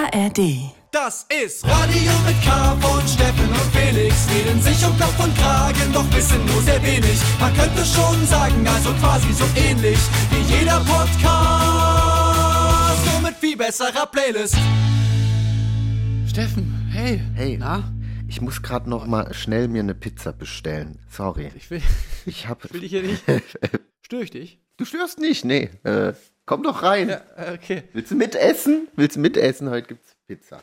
ARD. Das ist Radio mit K von Steffen und Felix. Reden sich um Kopf und Kragen, doch wissen nur sehr wenig. Man könnte schon sagen, also quasi so ähnlich wie jeder Podcast, nur mit viel besserer Playlist. Steffen, hey. Hey, na? Ich muss gerade noch mal schnell mir eine Pizza bestellen. Sorry. Ich will dich hier nicht. Störe ich dich? Du störst nicht, nee. Komm doch rein. Ja, okay. Willst du mitessen? Heute gibt's Pizza.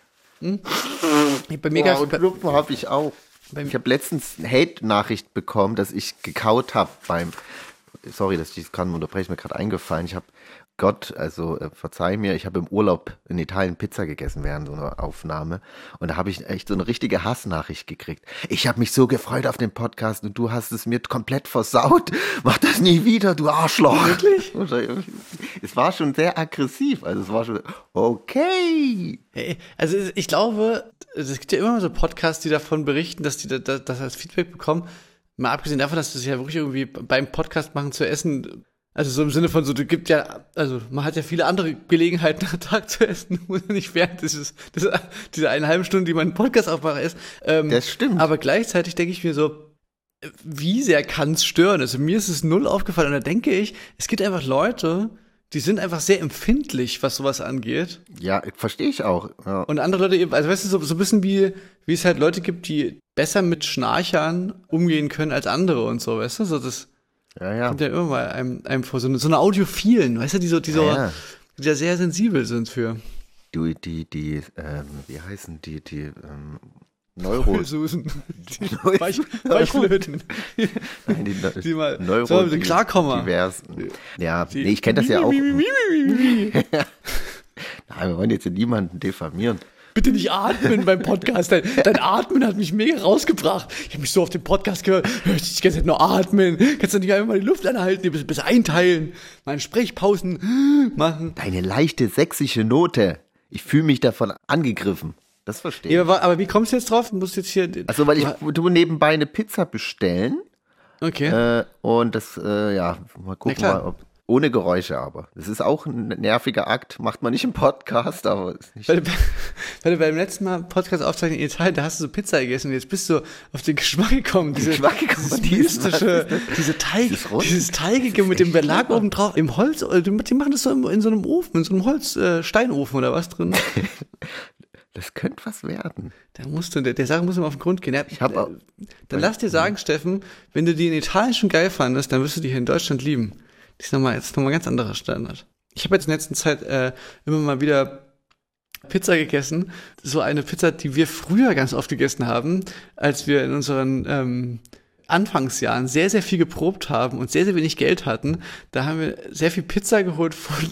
Bei mir gab's und Klumpen habe ich auch. Ich habe letztens eine Hate-Nachricht bekommen, dass ich gekaut habe sorry, dass ich das gerade unterbreche, ist mir gerade eingefallen. Ich habe verzeih mir, ich habe im Urlaub in Italien Pizza gegessen während so einer Aufnahme und da habe ich echt so eine richtige Hassnachricht gekriegt. Ich habe mich so gefreut auf den Podcast und du hast es mir komplett versaut. Mach das nie wieder, du Arschloch. Wirklich? Es war schon sehr aggressiv, also es war schon okay. Hey, also ich glaube, es gibt ja immer so Podcasts, die davon berichten, dass die das als Feedback bekommen. Mal abgesehen davon, dass das ja wirklich irgendwie beim Podcast machen zu essen, also so im Sinne von so, man hat ja viele andere Gelegenheiten am Tag zu essen, muss ja nicht während dieser eine halben Stunde, die man einen Podcast aufmacht, ist. Das stimmt. Aber gleichzeitig denke ich mir so, wie sehr kann es stören? Also mir ist es null aufgefallen und da denke ich, es gibt einfach Leute, die sind einfach sehr empfindlich, was sowas angeht. Ja, verstehe ich auch. Ja. Und andere Leute eben, also weißt du, so ein bisschen wie es halt Leute gibt, die besser mit Schnarchern umgehen können als andere und so, weißt du, so das kommt ja immer mal einem vor, so eine Audiophilen, weißt du, die da sehr sensibel sind für. Wie heißen die Neurosusen. Weichflöten. Nein, die mal Neuro so klarkommen. Diversen. Ja, nee, ich kenne das ja auch. Nein, wir wollen jetzt niemanden diffamieren. Bitte nicht atmen beim Podcast. Dein Atmen hat mich mega rausgebracht. Ich habe mich so auf den Podcast gehört. Hör ich die ganze Zeit nur atmen. Kannst du nicht einfach mal die Luft anhalten, ein bisschen einteilen, mal Sprechpausen machen. Deine leichte sächsische Note. Ich fühle mich davon angegriffen. Das verstehe ich. Ja, aber wie kommst du jetzt drauf? Du musst jetzt hier. Also, weil du nebenbei eine Pizza bestellen. Okay. Und das, mal gucken, ob. Ohne Geräusche aber. Das ist auch ein nerviger Akt. Macht man nicht im Podcast, aber ist nicht. Weil du beim letzten Mal Podcast aufzeichnen in Italien, da hast du so Pizza gegessen und jetzt bist du auf den Geschmack gekommen. Dieses mystische, dieses Teigige mit dem Belag oben drauf. Im Holz, die machen das so in so einem Ofen, in so einem Holzsteinofen oder was drin. Das könnte was werden. Der Sache muss man auf den Grund gehen. Dann lass dir sagen, Steffen, wenn du die in Italien schon geil fandest, dann wirst du die hier in Deutschland lieben. Das ist nochmal ein ganz anderer Standard. Ich habe jetzt in der letzten Zeit immer mal wieder Pizza gegessen. So eine Pizza, die wir früher ganz oft gegessen haben, als wir in unseren Anfangsjahren sehr, sehr viel geprobt haben und sehr, sehr wenig Geld hatten. Da haben wir sehr viel Pizza geholt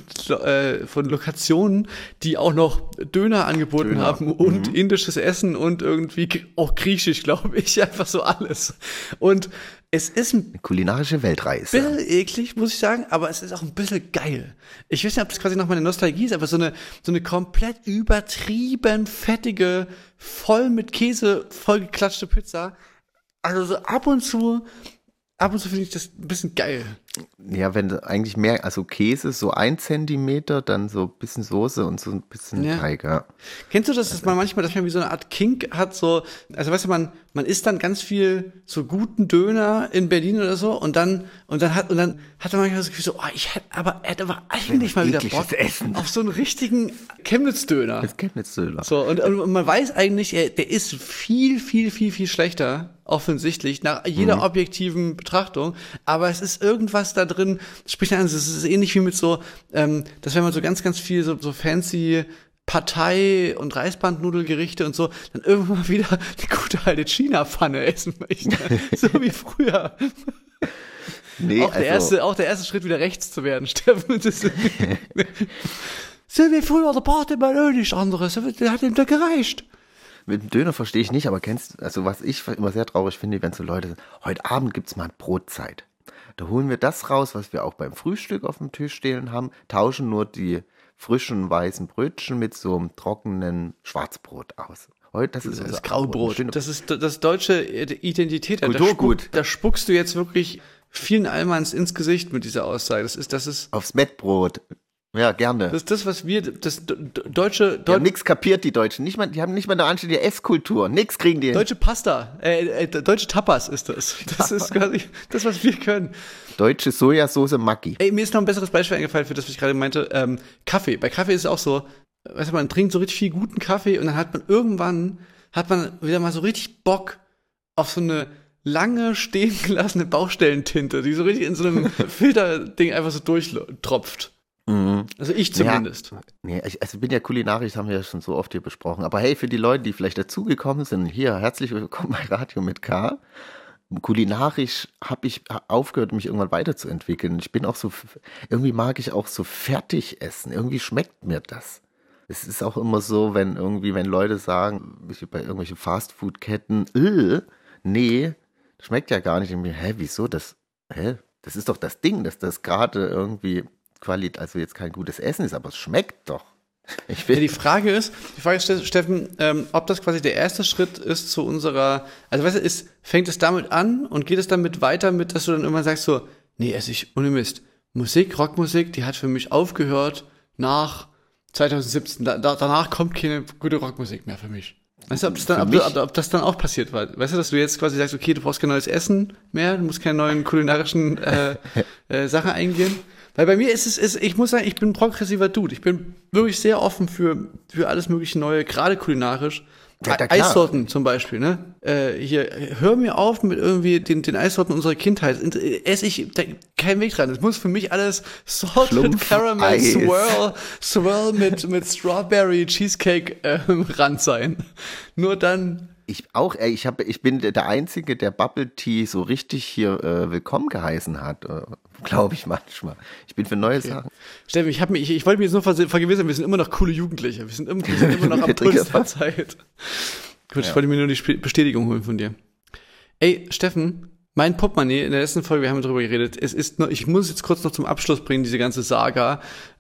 von Lokationen, die auch noch Döner angeboten haben und indisches Essen und irgendwie auch griechisch, glaube ich. Einfach so alles. Und es ist eine kulinarische Weltreise. Ein bisschen eklig, muss ich sagen, aber es ist auch ein bisschen geil. Ich weiß nicht, ob das quasi noch meine Nostalgie ist, aber so eine komplett übertrieben fettige, voll mit Käse vollgeklatschte Pizza. Also so ab und zu finde ich das ein bisschen geil. Ja, wenn eigentlich mehr, also Käse so 1 Zentimeter, dann so ein bisschen Soße und so ein bisschen Teig, ja. Kennst du das, dass man manchmal wie so eine Art Kink hat, so, also weißt du, man isst dann ganz viel so guten Döner in Berlin oder so und dann hat man manchmal das Gefühl so, er hätte aber eigentlich mal wieder Bock auf so einen richtigen Chemnitz-Döner. Das Chemnitz-Döner. So, und man weiß eigentlich, der ist viel, viel, viel, viel schlechter, offensichtlich, nach jeder objektiven Betrachtung, aber es ist irgendwas da drin, sprich an, es ist ähnlich wie mit so, dass wenn man so ganz, ganz viel so fancy Partei- und Reisbandnudelgerichte und so, dann irgendwann mal wieder eine gute alte China-Pfanne essen möchte. So wie früher. Nee, auch der erste Schritt wieder rechts zu werden, Steffen. So wie früher, der Party mal nichts anderes. Der hat ihm da gereicht. Mit dem Döner verstehe ich nicht, aber was ich immer sehr traurig finde, wenn so Leute sagen, heute Abend gibt's mal Brotzeit. Da holen wir das raus, was wir auch beim Frühstück auf dem Tisch stehen haben, tauschen nur die frischen weißen Brötchen mit so einem trockenen Schwarzbrot aus. Heute, das ist das Graubrot. Das ist das deutsche Identität. Kulturgut. Da spuckst du jetzt wirklich vielen Allmanns ins Gesicht mit dieser Aussage. Das ist aufs Mettbrot. Ja, gerne. Das ist das, was wir, das deutsche... Die haben nichts kapiert, die Deutschen. Die haben nicht mal eine anständige Esskultur. Nix kriegen die. Deutsche Pasta, deutsche Tapas ist das. Das ist quasi das, was wir können. Deutsche Sojasauce Maggi. Mir ist noch ein besseres Beispiel eingefallen für das, was ich gerade meinte. Kaffee. Bei Kaffee ist es auch so, weißt du, man trinkt so richtig viel guten Kaffee und dann hat man wieder mal so richtig Bock auf so eine lange stehen gelassene Baustellentinte, die so richtig in so einem Filterding einfach so durchtropft. Mhm. Also ich zumindest. Ich bin ja kulinarisch, das haben wir ja schon so oft hier besprochen. Aber hey, für die Leute, die vielleicht dazugekommen sind, hier, herzlich willkommen bei Radio mit K. Kulinarisch habe ich aufgehört, mich irgendwann weiterzuentwickeln. Ich bin auch so, irgendwie mag ich auch so Fertigessen. Irgendwie schmeckt mir das. Es ist auch immer so, wenn Leute sagen, bei irgendwelchen Fastfood-Ketten, nee, das schmeckt ja gar nicht. Und wieso das? Das ist doch das Ding, dass das gerade irgendwie also jetzt kein gutes Essen ist, aber es schmeckt doch. Die Frage ist, Steffen, ob das quasi der erste Schritt ist zu unserer, also weißt du, fängt es damit an und geht es damit weiter mit, dass du dann irgendwann sagst so, nee, ohne Mist, Rockmusik, die hat für mich aufgehört nach 2017, danach kommt keine gute Rockmusik mehr für mich. Weißt du, ob das dann auch passiert war? Weißt du, dass du jetzt quasi sagst, okay, du brauchst kein neues Essen mehr, du musst keine neuen kulinarischen Sachen eingehen? Weil bei mir ich muss sagen, ich bin ein progressiver Dude. Ich bin wirklich sehr offen für alles mögliche Neue, gerade kulinarisch. Ja, Eissorten zum Beispiel, ne? Hör mir auf mit irgendwie den Eissorten unserer Kindheit. Esse ich keinen Weg dran. Es muss für mich alles Salted Caramel Swirl mit Strawberry Cheesecake Rand sein. Nur dann. Ich bin der Einzige, der Bubble Tea so richtig hier willkommen geheißen hat, glaube ich manchmal. Ich bin für neue Sachen. Steffen, ich wollte mich jetzt nur vergewissern, wir sind immer noch coole Jugendliche. Wir sind immer noch am Puls der Zeit. Gut, ich wollte mir nur die Bestätigung holen von dir. Ey, Steffen, mein Portemonnaie, in der letzten Folge, wir haben darüber geredet, ich muss jetzt kurz noch zum Abschluss bringen, diese ganze Saga.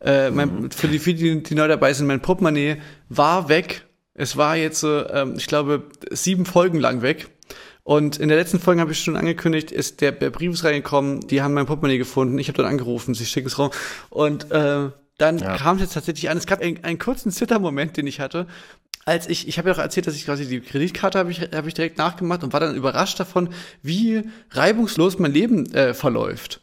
Für die neu dabei sind, mein Portemonnaie war weg. Es war jetzt, ich glaube, 7 Folgen lang weg. Und in der letzten Folge habe ich schon angekündigt, der Brief ist reingekommen, die haben mein Portemonnaie gefunden, ich habe dort angerufen, sie schicken es raus. Und dann kam es jetzt tatsächlich an. Es gab einen kurzen Zittermoment, den ich hatte, als ich habe ja auch erzählt, dass ich quasi die Kreditkarte habe ich direkt nachgemacht und war dann überrascht davon, wie reibungslos mein Leben verläuft.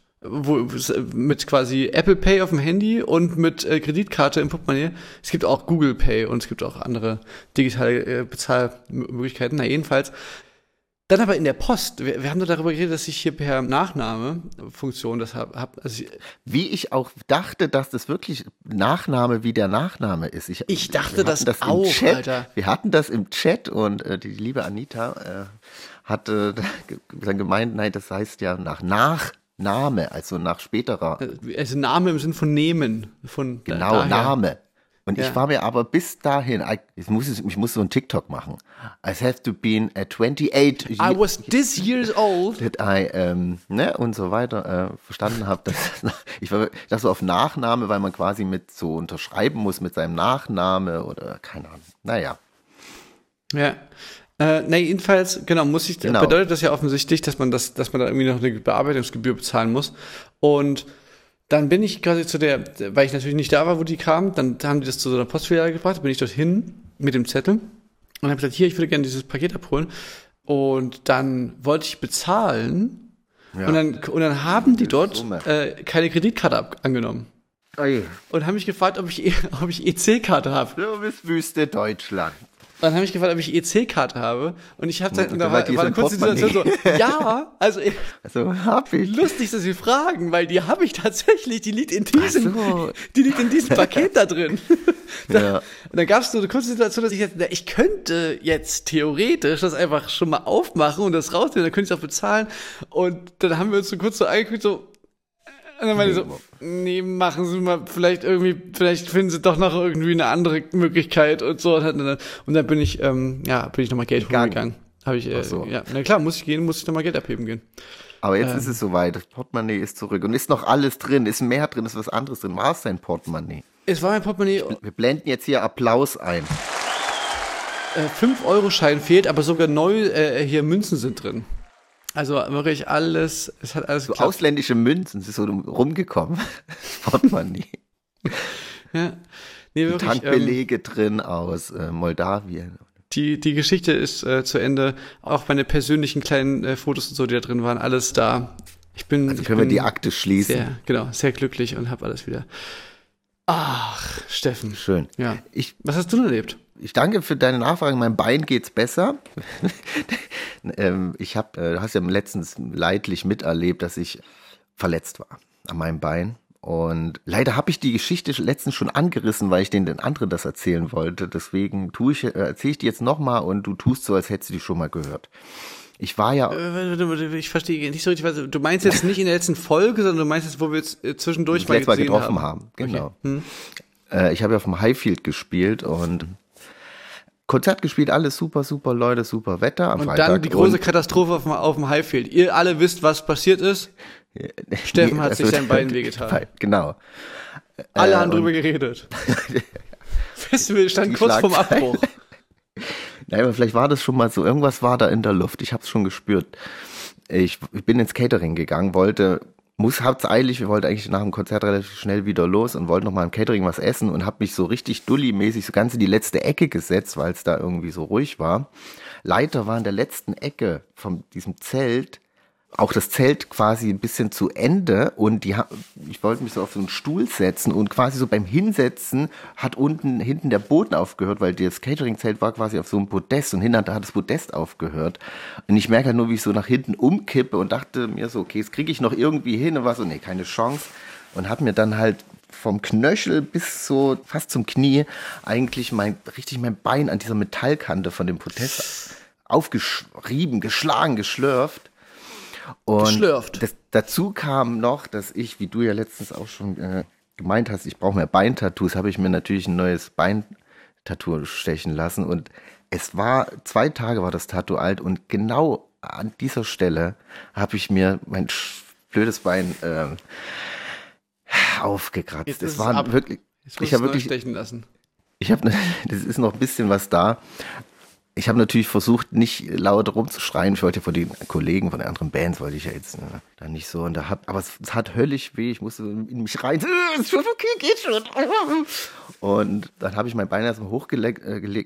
Mit quasi Apple Pay auf dem Handy und mit Kreditkarte im Portemonnaie. Es gibt auch Google Pay und es gibt auch andere digitale Bezahlmöglichkeiten. Na jedenfalls. Dann aber in der Post. Wir haben doch darüber geredet, dass ich hier per Nachname-Funktion das habe. Also wie ich auch dachte, dass das wirklich Nachname wie der Nachname ist. Ich dachte das auch, Alter. Wir hatten das im Chat und die liebe Anita hatte dann gemeint, nein, das heißt ja Nachname, also nach späterer. Also Name im Sinn von nehmen. Genau, daher. Name. Und ich war mir aber bis dahin, ich muss so ein TikTok machen. I have to be 28 I was this years old. That I, und so weiter, verstanden habe, dass ich dachte so auf Nachname, weil man quasi mit so unterschreiben muss mit seinem Nachname oder keine Ahnung. Naja. Ja. Jedenfalls, bedeutet das ja offensichtlich, dass man da irgendwie noch eine Bearbeitungsgebühr bezahlen muss. Und dann bin ich quasi weil ich natürlich nicht da war, wo die kamen, dann haben die das zu so einer Postfiliale gebracht, bin ich dorthin mit dem Zettel und habe gesagt, hier, ich würde gerne dieses Paket abholen. Und dann wollte ich bezahlen und dann haben die dort keine Kreditkarte angenommen. Oje. Und haben mich gefragt, ob ich EC-Karte habe. Du bist Wüste Deutschland. Dann habe ich gefragt, ob ich EC-Karte habe. Und ich habe dann, da war kurz die Situation so, ja, also hab ich. Lustig, dass Sie fragen, weil die habe ich tatsächlich, die liegt in diesem Paket da drin. Und dann gab es so eine kurze Situation, dass ich könnte jetzt theoretisch das einfach schon mal aufmachen und das rausnehmen, dann könnte ich es auch bezahlen. Und dann haben wir uns so kurz so angeguckt, so, und dann meinte ich so, nee, machen Sie mal, vielleicht finden Sie doch noch irgendwie eine andere Möglichkeit und so. Und dann bin ich nochmal Geld holen gegangen. Na klar, muss ich nochmal Geld abheben gehen. Aber jetzt ist es soweit, das Portemonnaie ist zurück und ist noch alles drin, ist mehr drin, ist was anderes drin. War es dein Portemonnaie? Es war mein Portemonnaie. Wir blenden jetzt hier Applaus ein. 5-Euro-Schein fehlt, aber sogar neu hier Münzen sind drin. Also wirklich es hat alles so geklappt. Ausländische Münzen, es ist so rumgekommen. Portemonnaie. Ja. Nee, wirklich, Tankbelege drin aus Moldawien. Die Geschichte ist zu Ende. Auch meine persönlichen kleinen Fotos und so, die da drin waren, alles da. Können wir die Akte schließen. Sehr glücklich und habe alles wieder. Ach, Steffen. Schön. Ja. Was hast du denn erlebt? Ich danke für deine Nachfrage. Meinem Bein geht's besser. Du hast ja letztens leidlich miterlebt, dass ich verletzt war an meinem Bein. Und leider habe ich die Geschichte letztens schon angerissen, weil ich den anderen das erzählen wollte. Deswegen erzähle ich die jetzt nochmal und du tust so, als hättest du die schon mal gehört. Ich war ja... Ich verstehe nicht so richtig. Du meinst jetzt nicht in der letzten Folge, sondern du meinst jetzt, wo wir jetzt zwischendurch mal getroffen haben. Genau. Okay. Ich habe ja auf dem Highfield gespielt und Konzert gespielt, alles super, super Leute, super Wetter am Freitag. Und dann die große Katastrophe auf dem Highfield. Ihr alle wisst, was passiert ist. Steffen hat sich sein Bein wehgetan. Genau. Alle haben drüber geredet. Festival stand kurz vorm Abbruch. Nein, aber vielleicht war das schon mal so. Irgendwas war da in der Luft. Ich habe es schon gespürt. Ich bin ins Catering gegangen, hab's eilig, wir wollten eigentlich nach dem Konzert relativ schnell wieder los und wollten noch mal im Catering was essen und habe mich so richtig dulli-mäßig so ganz in die letzte Ecke gesetzt, weil es da irgendwie so ruhig war. Leider war in der letzten Ecke von diesem Zelt auch das Zelt quasi ein bisschen zu Ende und ich wollte mich so auf so einen Stuhl setzen und quasi so beim Hinsetzen hat hinten der Boden aufgehört, weil das Catering-Zelt war quasi auf so einem Podest und hinten hat das Podest aufgehört. Und ich merke halt nur, wie ich so nach hinten umkippe und dachte mir so, okay, das kriege ich noch irgendwie hin und war so, nee, keine Chance. Und habe mir dann halt vom Knöchel bis so fast zum Knie eigentlich mein Bein an dieser Metallkante von dem Podest aufgeschrieben, geschlagen, geschlürft. Und dazu kam noch, dass ich, wie du ja letztens auch schon gemeint hast, ich brauche mehr Beintattoos, habe ich mir natürlich ein neues Beintattoo stechen lassen und 2 Tage war das Tattoo alt und genau an dieser Stelle habe ich mir mein blödes Bein aufgekratzt. Das war wirklich, ich habe wirklich stechen lassen. Das ist noch ein bisschen was da. Ich habe natürlich versucht, nicht laut rumzuschreien. Ich wollte ja von den Kollegen, von den anderen Bands, wollte ich ja jetzt dann nicht so. Aber es hat höllisch weh. Ich musste in mich rein. Ist schon okay, geht schon. Und dann habe ich mein Bein erstmal hochgeleckt.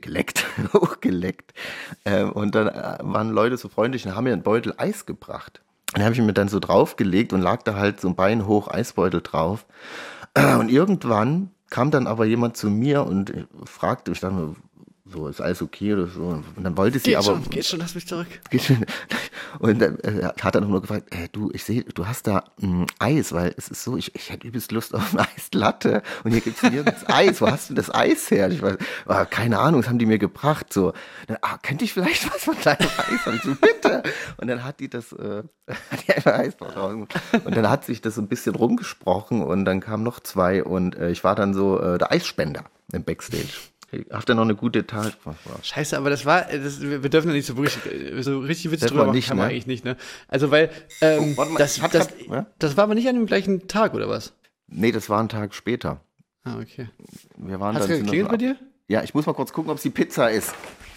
Und dann waren Leute so freundlich und haben mir einen Beutel Eis gebracht. Und dann habe ich mir dann so draufgelegt und lag da halt so ein Bein hoch, Eisbeutel drauf. Und irgendwann kam dann aber jemand zu mir und fragte mich dann, so, ist alles okay oder so. Und dann wollte sie Geht schon, lass mich zurück. Geht schon. Und dann hat er nur gefragt, du, ich sehe, du hast da Eis, weil es ist so, ich hätte übelst Lust auf eine Eislatte und hier gibt's nirgends Eis. Wo hast du das Eis her? Ich weiß, keine Ahnung, das haben die mir gebracht. So, dann, könnte ich vielleicht was von deinem Eis haben? So, bitte. Und dann hat die einfach Eis raus. Und dann hat sich das so ein bisschen rumgesprochen und dann kamen noch 2 und ich war dann so der Eisspender im Backstage. Habt ihr noch eine gute Tat? Scheiße, aber wir dürfen ja nicht so richtig Witze drüber machen, kann man eigentlich nicht, ne? Also, weil, das war aber nicht an dem gleichen Tag, oder was? Nee, das war ein Tag später. Ah, okay. Hat es geklingelt bei dir? Ja, ich muss mal kurz gucken, ob es die Pizza ist.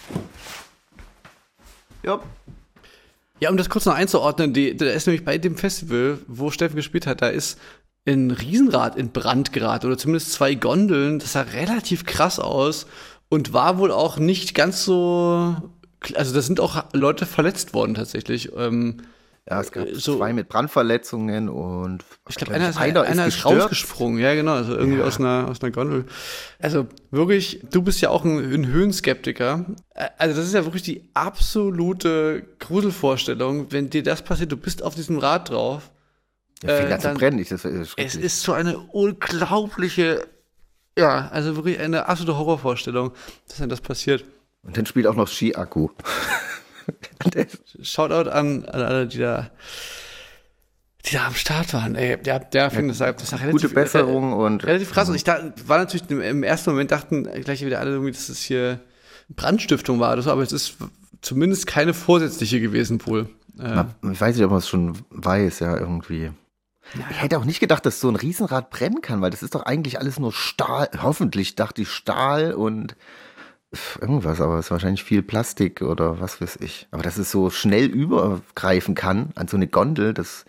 Ja. Ja, um das kurz noch einzuordnen, da ist nämlich bei dem Festival, wo Steffen gespielt hat, da ist ein Riesenrad in Brand geraten oder zumindest 2 Gondeln. Das sah relativ krass aus und war wohl auch nicht ganz so. Also da sind auch Leute verletzt worden tatsächlich. Ja, es gab 2 mit Brandverletzungen und ich glaube, einer ist rausgesprungen. Ja, genau, also irgendwie aus einer Gondel. Also wirklich, du bist ja auch ein Höhenskeptiker. Also das ist ja wirklich die absolute Gruselvorstellung, wenn dir das passiert. Du bist auf diesem Rad drauf. Ja, fängt an zu brennen. Es ist so eine unglaubliche, also wirklich eine absolute Horrorvorstellung, dass dann das passiert. Und dann spielt auch noch Ski-Akku. Shoutout an alle, die da am Start waren. Ey, der fing das relativ, gute Besserung und relativ krass. Und ich war natürlich im ersten Moment dachten gleich wieder alle irgendwie, dass es hier Brandstiftung war oder so, aber es ist zumindest keine vorsätzliche gewesen wohl. Ich weiß nicht, ob man es schon weiß, ja, irgendwie. Ja. Ich hätte auch nicht gedacht, dass so ein Riesenrad brennen kann, weil das ist doch eigentlich alles nur Stahl. Hoffentlich dachte ich Stahl und irgendwas, aber es ist wahrscheinlich viel Plastik oder was weiß ich. Aber dass es so schnell übergreifen kann an so eine Gondel, das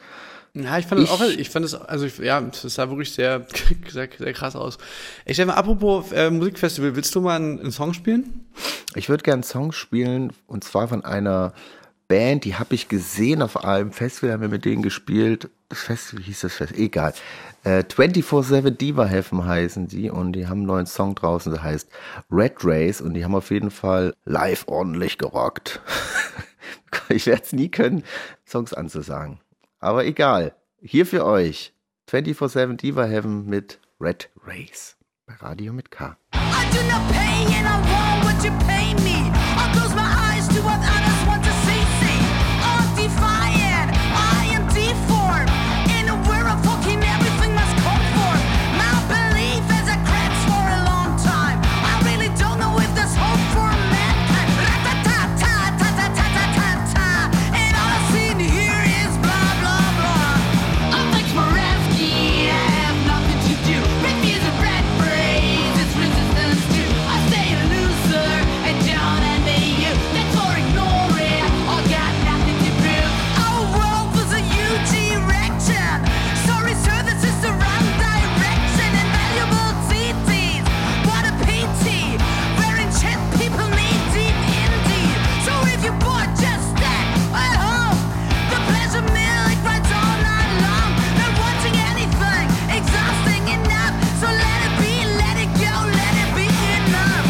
Ja, ich fand das sah wirklich sehr, sehr, sehr krass aus. Ich stelle mal, apropos Musikfestival, willst du mal einen Song spielen? Ich würde gerne einen Song spielen, und zwar von einer Band, die habe ich gesehen auf einem Festival, haben wir mit denen gespielt. Das Festival, wie hieß das Festival? Egal. 24/7 Diva Heaven heißen die, und die haben einen neuen Song draußen, der heißt Red Race, und die haben auf jeden Fall live ordentlich gerockt. Ich werde es nie können, Songs anzusagen. Aber egal. Hier für euch 24/7 Diva Heaven mit Red Race. Bei Radio mit K. I do not pay and I want what you pay me. I'll close my eyes to what others want to see. I'm defiant, I am deformed. In a world of fucking everything must conform. My belief is a cracks for a long time. I really don't know if there's hope for mankind. Ra-ta-ta-ta-ta-ta-ta-ta-ta. And all I've seen here is blah blah blah. I'm like Moravsky, I have nothing to do. Refuse a red phrase, it's resistance to. I stay a loser and don't envy you. That's for ignoring, I got nothing to prove. Our world was a huge erection. Sorry sir, this is the wrong direction. Invaluable CDs, what a pity. Wearing shit people need deep indeed. So if you bought just that at home, the pleasure milk rides all night long. Not wanting anything, exhausting enough. So let it be, let it go, let it be enough.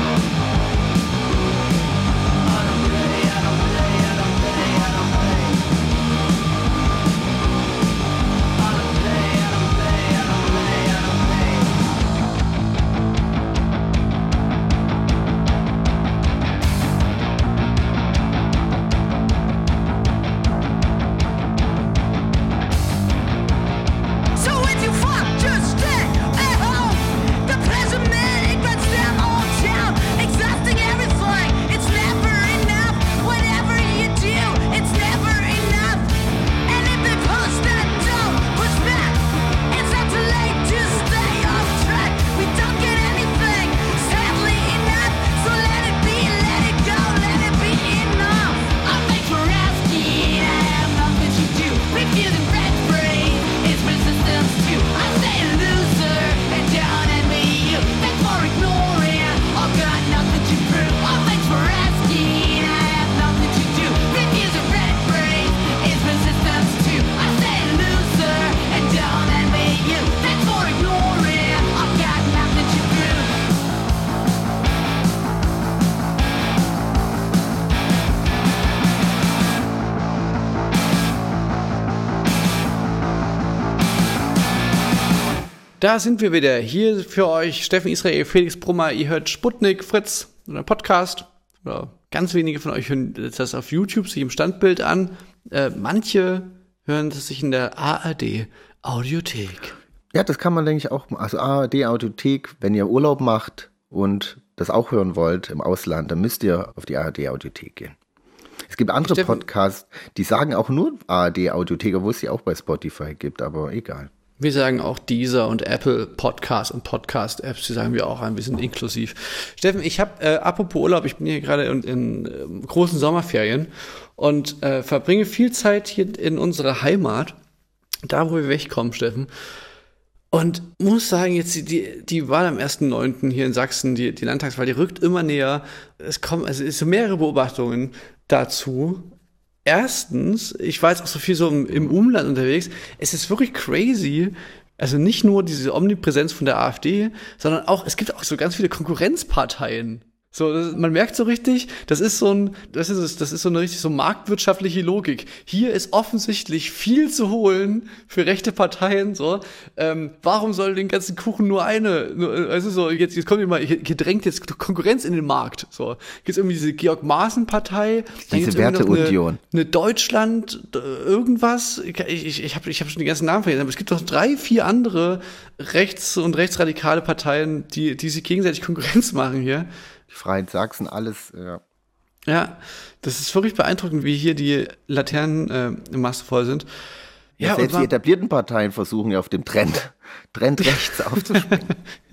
So if you fuck, just stay at home. The pleasure milk runs down all town. Exhausting everything, it's never enough. Whatever you do, it's never enough. And if they push that don't push back, it's not too late to stay off track. We don't get anything, sadly enough. So let it be, let it go, let it be enough. I'm like Moravsky, I have nothing to do. Refusing red phrase, it's resistance to. I stay a loser and don't envy you. Thanks for ignoring, I got nothing to prove. I'm like Moravsky, I have nothing to do. Refusing red phrase, it's resistance to. I stay a loser and don't envy you. Thanks for ignoring, I got nothing to prove. Da sind wir wieder. Hier für euch Steffen Israel, Felix Brummer. Ihr hört Sputnik, Fritz oder Podcast. Oder ganz wenige von euch hören das auf YouTube sich im Standbild an. Manche hören das sich in der ARD Audiothek. Ja, das kann man, denke ich, auch, also ARD Audiothek, wenn ihr Urlaub macht und das auch hören wollt im Ausland, dann müsst ihr auf die ARD Audiothek gehen. Es gibt andere Podcasts, die sagen auch nur ARD Audiothek, obwohl es sie auch bei Spotify gibt, aber egal. Wir sagen auch Deezer und Apple Podcast und Podcast-Apps, die sagen wir auch ein bisschen inklusiv. Steffen, ich habe, apropos Urlaub, ich bin hier gerade in großen Sommerferien und verbringe viel Zeit hier in unserer Heimat, da wo wir wegkommen, Steffen. Und muss sagen, jetzt die Wahl am 1.9. hier in Sachsen, die Landtagswahl, die rückt immer näher. Es sind mehrere Beobachtungen dazu. Erstens, ich war jetzt auch so viel so im Umland unterwegs, es ist wirklich crazy, also nicht nur diese Omnipräsenz von der AfD, sondern auch, es gibt auch so ganz viele Konkurrenzparteien. So, man merkt so richtig, das ist so eine richtig so marktwirtschaftliche Logik. Hier ist offensichtlich viel zu holen für rechte Parteien, so. Warum soll den ganzen Kuchen nur also so, jetzt kommt immer, hier drängt jetzt Konkurrenz in den Markt, so. Gibt's irgendwie diese Georg-Maaßen-Partei, dann diese Werteunion. Eine Deutschland, irgendwas, ich hab schon die ganzen Namen vergessen, aber es gibt doch 3, 4 andere rechts- und rechtsradikale Parteien, die sich gegenseitig Konkurrenz machen hier. Freien Sachsen, alles, ja. Ja, das ist wirklich beeindruckend, wie hier die Laternen massevoll sind. Ja, selbst die etablierten Parteien versuchen ja auf dem Trend rechts aufzuspringen.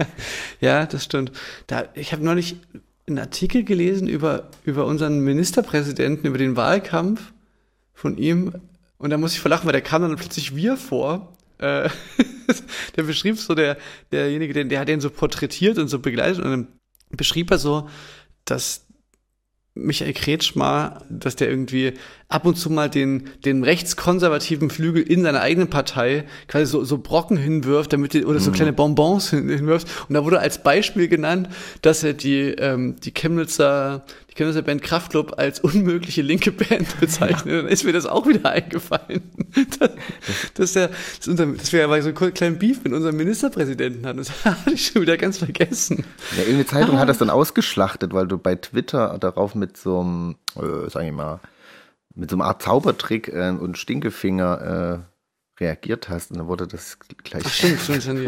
Ja, das stimmt. Ich habe neulich einen Artikel gelesen über unseren Ministerpräsidenten, über den Wahlkampf von ihm. Und da muss ich verlachen, weil der kam dann plötzlich wir vor. Der beschrieb so, derjenige, der hat den so porträtiert und so begleitet und dann beschrieb er so, dass Michael Kretschmer, dass der irgendwie ab und zu mal den rechtskonservativen Flügel in seiner eigenen Partei quasi so Brocken hinwirft, oder so kleine Bonbons hinwirft. Und da wurde als Beispiel genannt, dass er die Chemnitzer Band Kraftklub als unmögliche linke Band bezeichnet. Ja. Dann ist mir das auch wieder eingefallen. dass wir so einen kleinen Beef mit unserem Ministerpräsidenten hatten. Das hatte ich schon wieder ganz vergessen. Ja, irgendeine Zeitung hat das dann ausgeschlachtet, weil du bei Twitter darauf mit so einem, sag ich mal, mit so einer Art Zaubertrick und Stinkefinger reagiert hast und dann wurde das gleich. Ach, stimmt.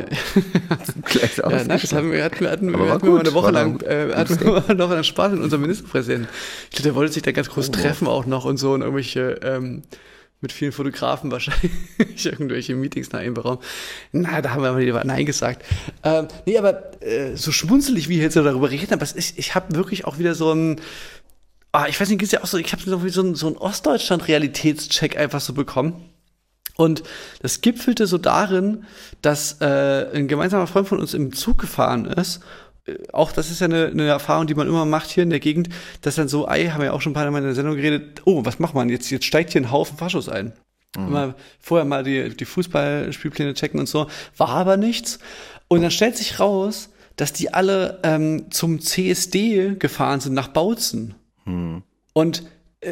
Gleich ja, nein, das hatten wir mal eine Woche lang noch einen Spaß mit unserem Ministerpräsidenten. Ich glaube, der wollte sich da ganz groß treffen auch noch und so und irgendwelche mit vielen Fotografen wahrscheinlich irgendwelche Meetings nach im Raum. Na, da haben wir aber lieber Nein gesagt. Nee, aber so schmunzelig, wie ich jetzt so darüber reden, aber ich habe wirklich auch wieder so ein ich weiß nicht, gibt's ja auch so, ich habe so einen Ostdeutschland-Realitätscheck einfach so bekommen. Und das gipfelte so darin, dass ein gemeinsamer Freund von uns im Zug gefahren ist. Auch das ist ja eine Erfahrung, die man immer macht hier in der Gegend, dass dann so, haben wir ja auch schon ein paar Mal in der Sendung geredet, was macht man? Jetzt steigt hier ein Haufen Faschos ein. Vorher mal die Fußballspielpläne checken und so, war aber nichts. Und dann stellt sich raus, dass die alle zum CSD gefahren sind nach Bautzen. Und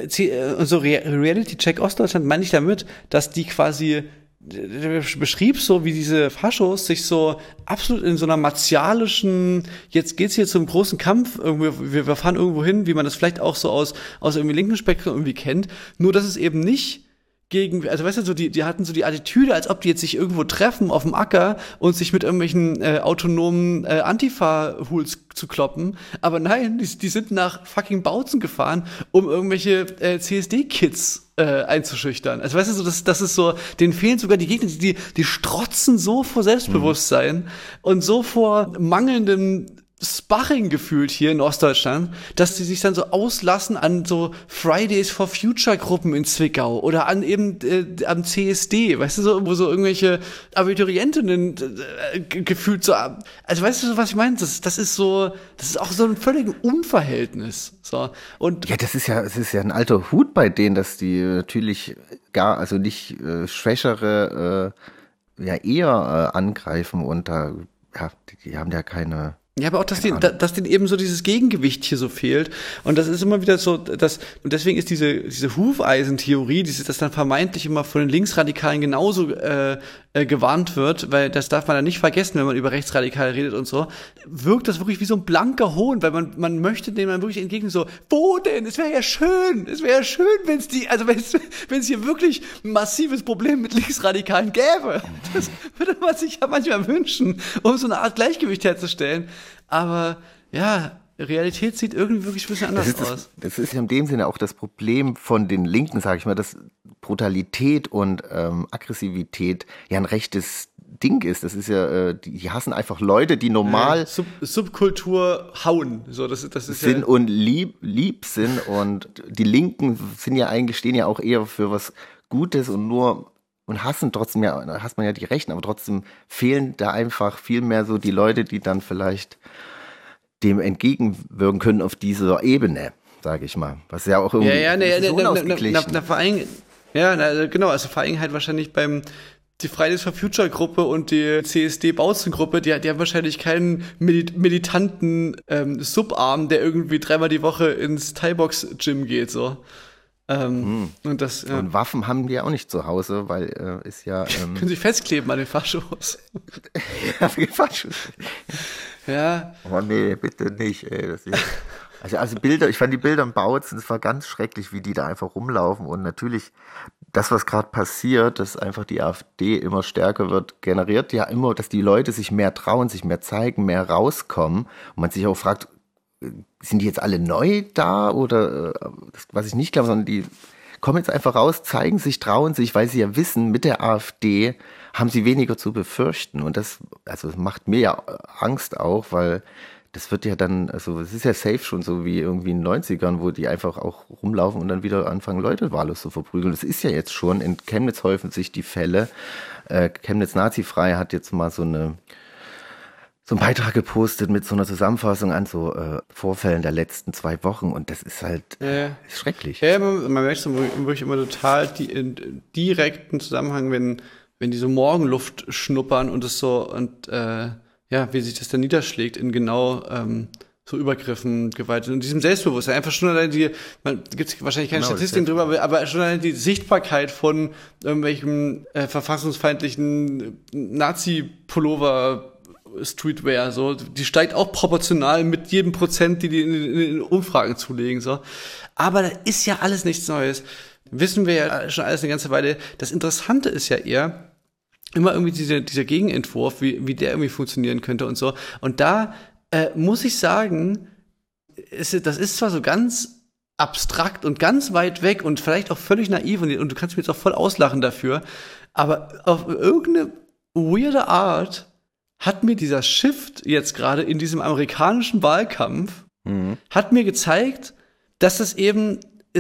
so Reality-Check Ostdeutschland meine ich damit, dass die quasi beschrieb so, wie diese Faschos sich so absolut in so einer martialischen, jetzt geht's hier zum großen Kampf, irgendwie, wir fahren irgendwo hin, wie man das vielleicht auch so aus irgendwie linken Spektrum irgendwie kennt, nur dass es eben nicht also weißt du, so die hatten so die Attitüde, als ob die jetzt sich irgendwo treffen auf dem Acker und sich mit irgendwelchen autonomen Antifa-Hools zu kloppen. Aber nein, die sind nach fucking Bautzen gefahren, um irgendwelche CSD-Kids einzuschüchtern. Also weißt du, so das ist so, denen fehlen sogar die Gegner, die strotzen so vor Selbstbewusstsein und so vor mangelndem Sparring gefühlt hier in Ostdeutschland, dass sie sich dann so auslassen an so Fridays for Future Gruppen in Zwickau oder an eben am CSD, weißt du, so, wo so irgendwelche Abiturientinnen gefühlt so, also weißt du, was ich meine? Das ist auch so ein völliges Unverhältnis, so. Und ja, es ist ja ein alter Hut bei denen, dass die natürlich also nicht schwächere eher angreifen und da, die haben ja keine. Ja, aber auch, dass denen eben so dieses Gegengewicht hier so fehlt. Und das ist immer wieder so, und deswegen ist diese Hufeisentheorie, dass dann vermeintlich immer von den Linksradikalen genauso gewarnt wird, weil das darf man dann nicht vergessen, wenn man über Rechtsradikale redet und so, wirkt das wirklich wie so ein blanker Hohn, weil man möchte denen dann wirklich entgegnen, so, wo denn? Es wäre ja schön, wenn es hier wirklich ein massives Problem mit Linksradikalen gäbe. Das würde man sich ja manchmal wünschen, um so eine Art Gleichgewicht herzustellen. Aber ja, Realität sieht irgendwie wirklich ein bisschen anders aus. Das ist in dem Sinne auch das Problem von den Linken, sage ich mal, dass Brutalität und Aggressivität ja ein rechtes Ding ist. Das ist ja, die hassen einfach Leute, die normal Subkultur hauen. So, das ist sind ja und lieb sind. Und die Linken stehen ja auch eher für was Gutes und hassen trotzdem, hasst man ja die Rechten, aber trotzdem fehlen da einfach viel mehr so die Leute, die dann vielleicht dem entgegenwirken können auf dieser Ebene, sage ich mal. Was ja auch irgendwie unausgeglichen. Vor allem, genau, also vor allem halt wahrscheinlich die Fridays for Future Gruppe und die CSD Bautzen Gruppe, die haben wahrscheinlich keinen militanten Subarm, der irgendwie 3-mal die Woche ins Thai-Box-Gym geht, so. Und Waffen haben die ja auch nicht zu Hause, weil ist ja können sich festkleben an den Faschos. Faschos. Ja. Oh nee, bitte nicht, ey. Also Bilder, ich fand die Bilder im Bautzen, es war ganz schrecklich, wie die da einfach rumlaufen. Und natürlich, das, was gerade passiert, dass einfach die AfD immer stärker wird, generiert ja immer, dass die Leute sich mehr trauen, sich mehr zeigen, mehr rauskommen. Und man sich auch fragt, sind die jetzt alle neu da oder was ich nicht glaube, sondern die kommen jetzt einfach raus, zeigen sich, trauen sich, weil sie ja wissen, mit der AfD haben sie weniger zu befürchten und das macht mir ja Angst auch, weil das wird ja dann, also es ist ja safe schon so wie irgendwie in den 90ern, wo die einfach auch rumlaufen und dann wieder anfangen, Leute wahllos zu verprügeln. Das ist ja jetzt schon, in Chemnitz häufen sich die Fälle. Chemnitz Nazifrei hat jetzt mal so einen Beitrag gepostet mit so einer Zusammenfassung an so Vorfällen der letzten 2 Wochen und das ist halt ist schrecklich. Ja, man merkt so wirklich immer total in direkten Zusammenhang, wenn die so Morgenluft schnuppern und es so und wie sich das dann niederschlägt in genau so Übergriffen, Gewalt und diesem Selbstbewusstsein. Einfach schon allein gibt's wahrscheinlich keine Statistiken drüber, aber schon allein die Sichtbarkeit von irgendwelchen verfassungsfeindlichen Nazi-Pullover Streetwear, so, die steigt auch proportional mit jedem Prozent, die in Umfragen zulegen, so. Aber da ist ja alles nichts Neues. Wissen wir ja schon alles eine ganze Weile. Das Interessante ist ja eher, immer irgendwie dieser Gegenentwurf, wie der irgendwie funktionieren könnte und so. Und da muss ich sagen, das ist zwar so ganz abstrakt und ganz weit weg und vielleicht auch völlig naiv und du kannst mich jetzt auch voll auslachen dafür, aber auf irgendeine weirde Art hat mir dieser Shift jetzt gerade in diesem amerikanischen Wahlkampf hat mir gezeigt, dass es eben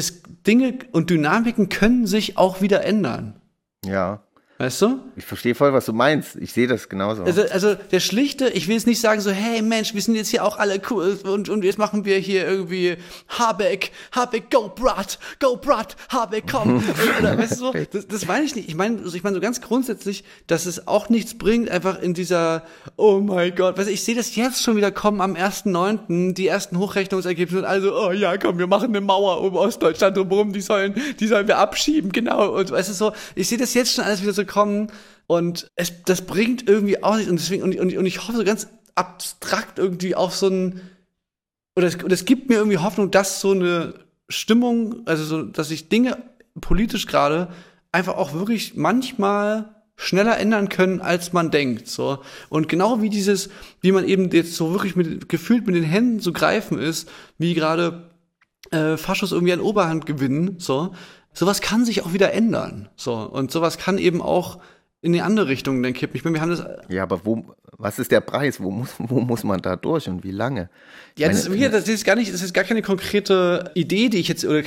Dinge und Dynamiken können sich auch wieder ändern. Ja. Weißt du? Ich verstehe voll, was du meinst. Ich sehe das genauso. Also der schlichte, ich will jetzt nicht sagen so, hey Mensch, wir sind jetzt hier auch alle cool und jetzt machen wir hier irgendwie Habeck, go Brat, Habeck, komm. Oder, weißt du so, das meine ich nicht. Ich meine so ganz grundsätzlich, dass es auch nichts bringt, einfach in dieser, oh mein Gott, weißt du, ich sehe das jetzt schon wieder kommen am 1.9., die ersten Hochrechnungsergebnisse und also, oh ja, komm, wir machen eine Mauer um Ostdeutschland drumherum, die sollen wir abschieben, genau. Und weißt du so, ich sehe das jetzt schon alles wieder so kommen und das bringt irgendwie auch nicht und deswegen und ich hoffe so ganz abstrakt irgendwie auf so ein oder es gibt mir irgendwie Hoffnung, dass so eine Stimmung, also so, dass sich Dinge politisch gerade einfach auch wirklich manchmal schneller ändern können, als man denkt, so. Und genau wie man eben jetzt so wirklich gefühlt mit den Händen zu greifen ist, wie gerade Faschos irgendwie an Oberhand gewinnen, so. Sowas kann sich auch wieder ändern, so. Und sowas kann eben auch in die andere Richtung dann kippen. Ich meine, wir haben das. Ja, aber was ist der Preis? Wo muss man da durch und wie lange? Ja, das ist gar keine konkrete Idee, die ich jetzt, oder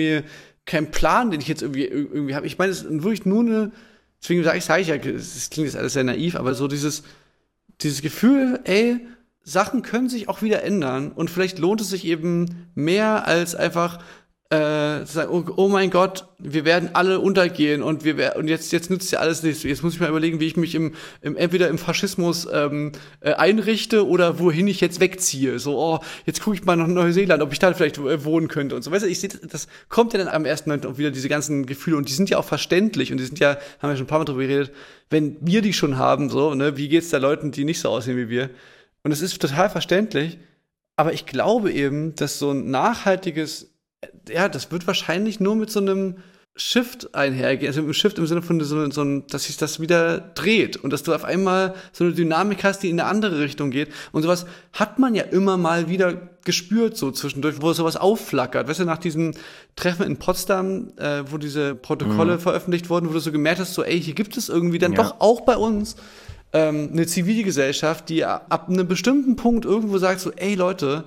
kein Plan, den ich jetzt irgendwie habe. Ich meine, es ist wirklich nur deswegen sage ich ja, es klingt jetzt alles sehr naiv, aber so dieses Gefühl, ey, Sachen können sich auch wieder ändern und vielleicht lohnt es sich eben mehr als einfach zu sagen, oh mein Gott, wir werden alle untergehen und jetzt nützt ja alles nichts. Jetzt muss ich mal überlegen, wie ich mich entweder im Faschismus einrichte oder wohin ich jetzt wegziehe. So, jetzt gucke ich mal nach Neuseeland, ob ich da vielleicht wohnen könnte und so. Weißt du, ich sehe, das kommt ja dann am 1.9. auch wieder diese ganzen Gefühle und die sind ja auch verständlich und die sind ja, haben wir schon ein paar Mal drüber geredet, wenn wir die schon haben, so, ne, wie geht's da Leuten, die nicht so aussehen wie wir? Und es ist total verständlich, aber ich glaube eben, dass so ein nachhaltiges das wird wahrscheinlich nur mit so einem Shift einhergehen, also mit einem Shift im Sinne von dass sich das wieder dreht und dass du auf einmal so eine Dynamik hast, die in eine andere Richtung geht und sowas hat man ja immer mal wieder gespürt, so zwischendurch, wo sowas aufflackert, weißt du, nach diesem Treffen in Potsdam, wo diese Protokolle veröffentlicht wurden, wo du so gemerkt hast, so ey, hier gibt es irgendwie dann doch auch bei uns eine Zivilgesellschaft, die ab einem bestimmten Punkt irgendwo sagt so, ey Leute,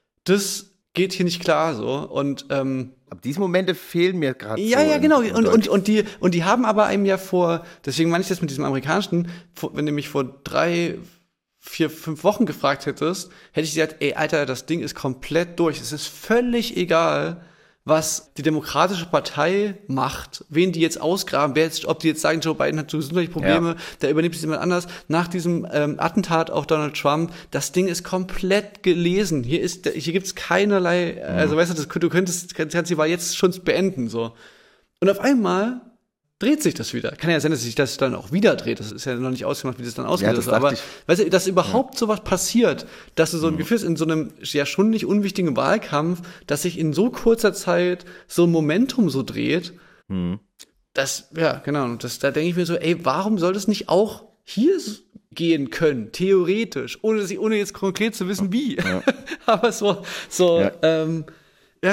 das geht hier nicht klar, so. Und ab diesen Momente fehlen mir gerade ja, genau. Und die haben aber einem ja deswegen meine ich das mit diesem amerikanischen, wenn du mich vor 3, 4, 5 Wochen gefragt hättest, hätte ich gesagt, ey, Alter, das Ding ist komplett durch. Es ist völlig egal, was die Demokratische Partei macht, wen die jetzt ausgraben, ob die jetzt sagen, Joe Biden hat gesundheitliche Probleme, da übernimmt es jemand anders. Nach diesem Attentat auf Donald Trump, das Ding ist komplett gelesen. Hier gibt's keinerlei, also weißt du, kannst die Wahl jetzt schon beenden, so. Und auf einmal dreht sich das wieder. Kann ja sein, dass sich das dann auch wieder dreht. Das ist ja noch nicht ausgemacht, wie das dann ausgeht. Ja, aber weißt du, dass überhaupt sowas passiert, dass du so ein Gefühl hast, in so einem ja schon nicht unwichtigen Wahlkampf, dass sich in so kurzer Zeit so ein Momentum so dreht, das, ja, genau. Da denke ich mir so, ey, warum soll das nicht auch hier gehen können, theoretisch, ohne jetzt konkret zu wissen, wie. Ja. Aber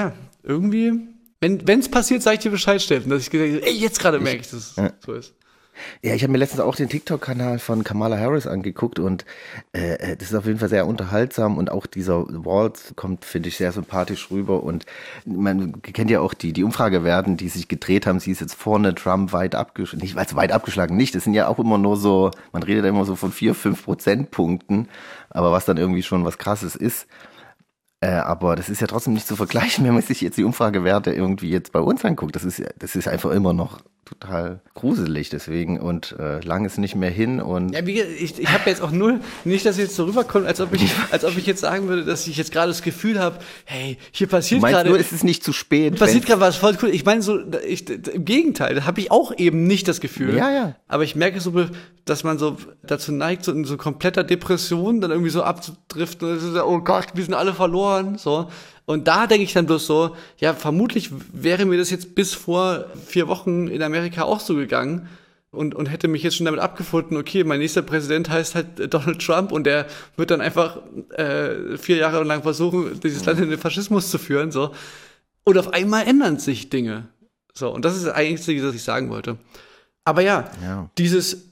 irgendwie, wenn es passiert, sag ich dir Bescheid, Steffen, dass ich gesagt habe, ey, jetzt gerade merke ich, dass es so ist. Ja, ich habe mir letztens auch den TikTok-Kanal von Kamala Harris angeguckt und das ist auf jeden Fall sehr unterhaltsam und auch dieser Waltz kommt, finde ich, sehr sympathisch rüber und man kennt ja auch die Umfragewerten, die sich gedreht haben, sie ist jetzt vorne, Trump weit abgeschlagen, nicht, weit abgeschlagen nicht, das sind ja auch immer nur so, man redet ja immer so von 4-5 Prozentpunkten, aber was dann irgendwie schon was Krasses ist. Aber das ist ja trotzdem nicht zu vergleichen, wenn man sich jetzt die Umfragewerte irgendwie jetzt bei uns anguckt. Das ist einfach immer noch total gruselig deswegen und lang ist nicht mehr hin und ja, ich habe jetzt auch null, nicht, dass jetzt so rüberkommt, als ob ich jetzt sagen würde, dass ich jetzt gerade das Gefühl habe, hey, hier passiert gerade. Nur ist es nicht zu spät. Passiert gerade was voll cool. Ich meine so, im Gegenteil, da habe ich auch eben nicht das Gefühl. Ja. Aber ich merke so, dass man so dazu neigt, so in so kompletter Depression dann irgendwie so abzudriften. Und so, oh Gott, wir sind alle verloren, so. Und da denke ich dann bloß so, ja, vermutlich wäre mir das jetzt bis vor 4 Wochen in Amerika auch so gegangen und hätte mich jetzt schon damit abgefunden, okay, mein nächster Präsident heißt halt Donald Trump und der wird dann einfach 4 Jahre lang versuchen, dieses Land in den Faschismus zu führen, so. Und auf einmal ändern sich Dinge. So, und das ist das Einzige, was ich sagen wollte. Aber ja. Dieses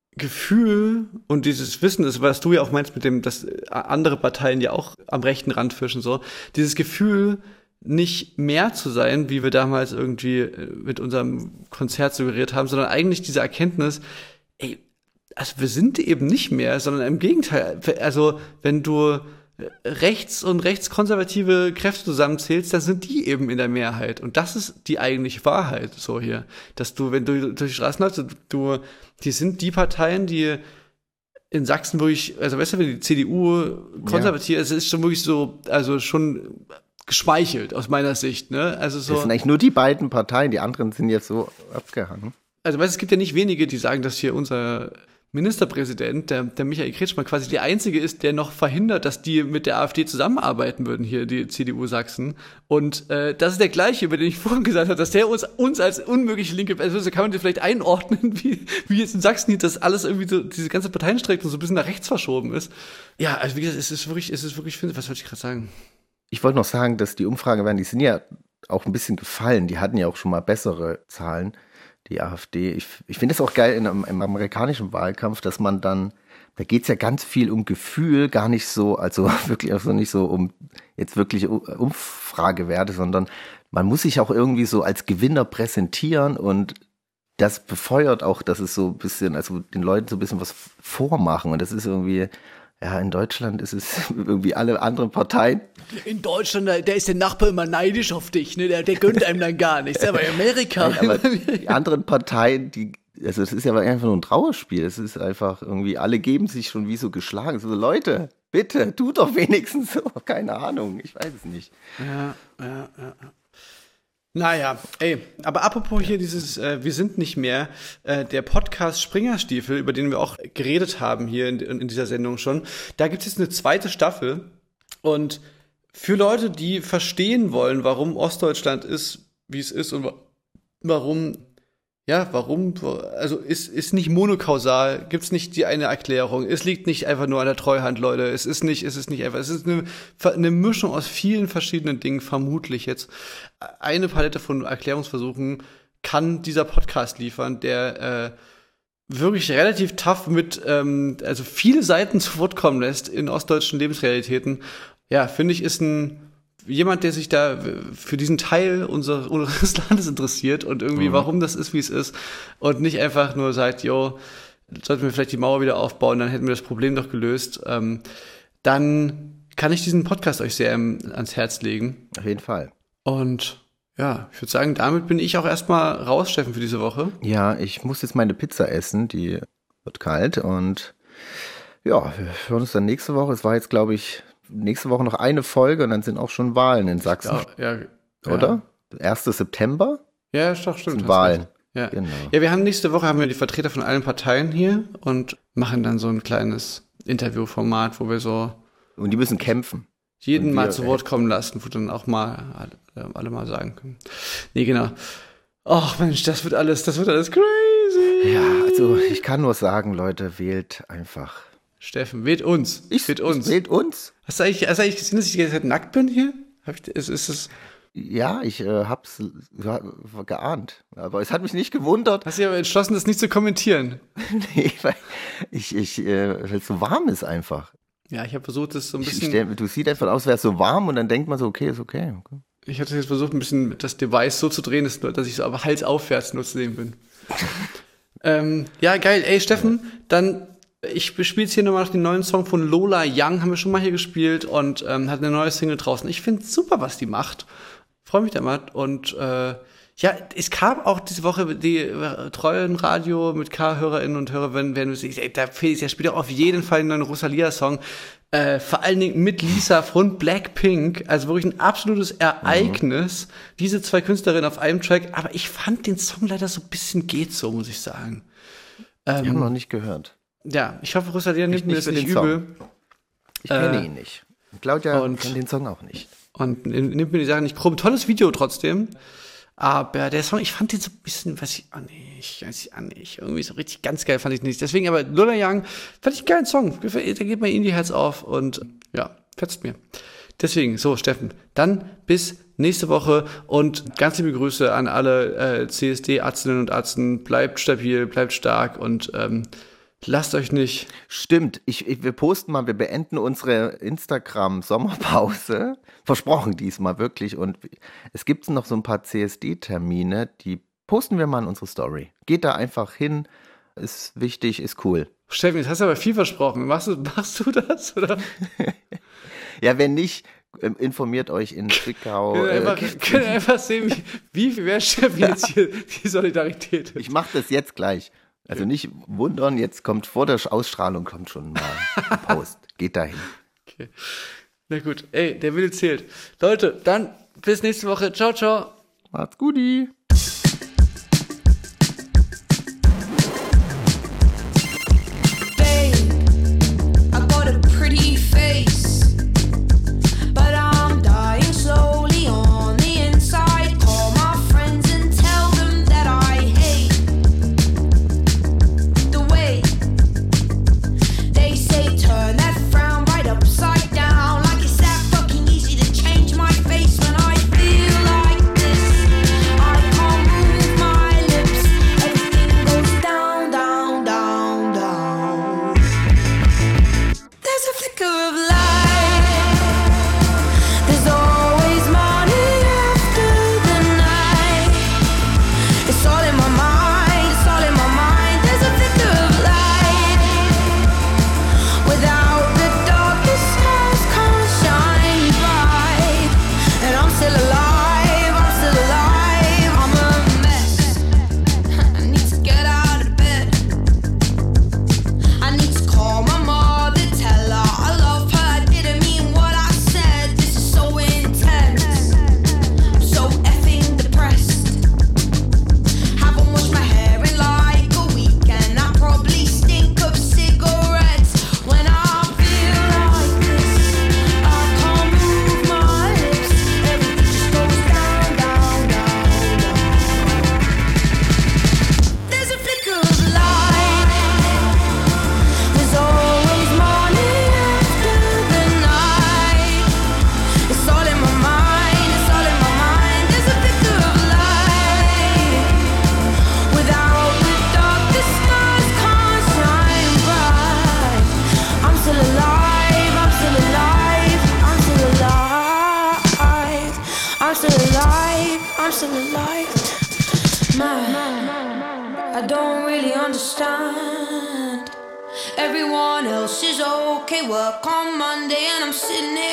Gefühl und dieses Wissen, das, was du ja auch meinst mit dem, dass andere Parteien ja auch am rechten Rand fischen, so, dieses Gefühl, nicht mehr zu sein, wie wir damals irgendwie mit unserem Konzert suggeriert haben, sondern eigentlich diese Erkenntnis, ey, also wir sind eben nicht mehr, sondern im Gegenteil, also wenn du rechts und rechtskonservative Kräfte zusammenzählst, dann sind die eben in der Mehrheit. Und das ist die eigentliche Wahrheit, so hier. Dass du, wenn du durch die Straßen läufst, die sind die Parteien, die in Sachsen wirklich, also weißt du, wenn die CDU konservativ ist, ist schon wirklich so, also schon geschmeichelt aus meiner Sicht, ne? Also so. Das sind eigentlich nur die beiden Parteien, die anderen sind jetzt so abgehangen. Also weißt du, es gibt ja nicht wenige, die sagen, dass hier unser Ministerpräsident, der Michael Kretschmann, quasi der Einzige ist, der noch verhindert, dass die mit der AfD zusammenarbeiten würden, hier die CDU Sachsen. Und das ist der gleiche, über den ich vorhin gesagt habe, dass der uns als unmögliche Linke, also kann man dir vielleicht einordnen, wie jetzt in Sachsen das alles irgendwie so, diese ganze Parteienstreckung so ein bisschen nach rechts verschoben ist. Ja, also wie gesagt, es ist wirklich, was wollte ich gerade sagen? Ich wollte noch sagen, dass die Umfragen die sind ja auch ein bisschen gefallen. Die hatten ja auch schon mal bessere Zahlen. Die AfD. Ich finde es auch geil im amerikanischen Wahlkampf, dass man dann, da geht es ja ganz viel um Gefühl, gar nicht so, also wirklich also nicht so um jetzt wirklich Umfragewerte, sondern man muss sich auch irgendwie so als Gewinner präsentieren und das befeuert auch, dass es so ein bisschen, also den Leuten so ein bisschen was vormachen und das ist irgendwie, ja, in Deutschland ist es irgendwie alle anderen Parteien. In Deutschland, da ist der Nachbar immer neidisch auf dich, ne? Der gönnt einem dann gar nichts. Aber in Amerika. Nein, aber die anderen Parteien, also es ist ja einfach nur ein Trauerspiel. Es ist einfach irgendwie, alle geben sich schon wie so geschlagen. So, Leute, bitte, tut doch wenigstens so. Keine Ahnung, ich weiß es nicht. Ja. Naja, ey, aber apropos hier dieses Wir sind nicht mehr, der Podcast Springerstiefel, über den wir auch geredet haben hier in dieser Sendung schon, da gibt es jetzt eine 2. Staffel und für Leute, die verstehen wollen, warum Ostdeutschland ist, wie es ist und warum, also ist nicht monokausal, gibt's nicht die eine Erklärung, es liegt nicht einfach nur an der Treuhand, Leute, es ist eine Mischung aus vielen verschiedenen Dingen, vermutlich jetzt. Eine Palette von Erklärungsversuchen kann dieser Podcast liefern, der wirklich relativ tough mit, also viele Seiten zu Wort kommen lässt in ostdeutschen Lebensrealitäten. Ja, finde ich, ist jemand, der sich da für diesen Teil unseres Landes interessiert und irgendwie, warum das ist, wie es ist und nicht einfach nur sagt, sollten wir vielleicht die Mauer wieder aufbauen, dann hätten wir das Problem doch gelöst, dann kann ich diesen Podcast euch sehr ans Herz legen. Auf jeden Fall. Und ja, ich würde sagen, damit bin ich auch erstmal raus, Steffen, für diese Woche. Ja, ich muss jetzt meine Pizza essen, die wird kalt und ja, wir hören uns dann nächste Woche. Es war jetzt, glaube ich, nächste Woche noch eine Folge und dann sind auch schon Wahlen in Sachsen. Ja. Oder? 1. September? Ja, ist doch stimmt. Wahlen. Ja. Genau. Ja, nächste Woche haben wir die Vertreter von allen Parteien hier und machen dann so ein kleines Interviewformat, wo wir so und die müssen kämpfen. Jeden mal zu Wort kommen lassen, wo dann auch mal alle mal sagen können. Nee, genau. Ach Mensch, das wird alles crazy. Ja, also ich kann nur sagen, Leute, wählt einfach. Steffen, wählt uns. Wählt uns. Hast du eigentlich gesehen, dass ich die ganze Zeit nackt bin hier? Ja, ich hab's geahnt. Aber es hat mich nicht gewundert. Hast du aber entschlossen, das nicht zu kommentieren? Nee, weil es so warm ist einfach. Ja, ich habe versucht, das so ein bisschen... Du siehst einfach aus, wäre es so warm und dann denkt man so, okay, ist okay. Ich hatte jetzt versucht, ein bisschen das Device so zu drehen, dass ich so aber halsaufwärts nur zu sehen bin. Ja, geil. Ey, Steffen, dann... Ich spiele jetzt hier nochmal den neuen Song von Lola Young, haben wir schon mal hier gespielt und hat eine neue Single draußen. Ich finde super, was die macht. Freue mich da mal. Und ja, es kam auch diese Woche die treuen Radio mit K-HörerInnen und Hörerinnen, da Felix, der spielt auch auf jeden Fall einen neuen Rosalia-Song. Vor allen Dingen mit Lisa von Blackpink. Also wirklich ein absolutes Ereignis. Diese zwei Künstlerinnen auf einem Track. Aber ich fand den Song leider so ein bisschen geht so, muss ich sagen. Ich habe noch nicht gehört. Ja, ich hoffe, Rosalia nimmt mir das nicht übel. Ich kenne ihn nicht. Claudia kennt den Song auch nicht. Und nimmt mir die Sache nicht krumm. Tolles Video trotzdem. Aber der Song, ich fand den so ein bisschen, weiß ich auch nicht. Irgendwie so richtig ganz geil fand ich nicht. Deswegen aber Lola Young fand ich einen geilen Song. Da geht mein Indie-Herz auf und ja, fetzt mir. Deswegen, so Steffen, dann bis nächste Woche und ganz liebe Grüße an alle CSD-Ärztinnen und Ärzten. Bleibt stabil, bleibt stark und lasst euch nicht. Stimmt, wir posten mal, wir beenden unsere Instagram-Sommerpause. Versprochen diesmal wirklich. Und es gibt noch so ein paar CSD-Termine, die posten wir mal in unsere Story. Geht da einfach hin, ist wichtig, ist cool. Steffen, jetzt hast du aber viel versprochen. Machst du das, oder? Ja, wenn nicht, informiert euch in Zwickau. Können einfach sehen, wie viel wäre Steffen jetzt hier die Solidarität. Ich mache das jetzt gleich. Also nicht wundern, jetzt kommt vor der Ausstrahlung kommt schon mal ein Post. Geht dahin. Okay. Na gut, ey, der Wille zählt. Leute, dann bis nächste Woche. Ciao, ciao. Macht's guti. I don't really understand. Everyone else is okay, work on Monday and I'm sitting here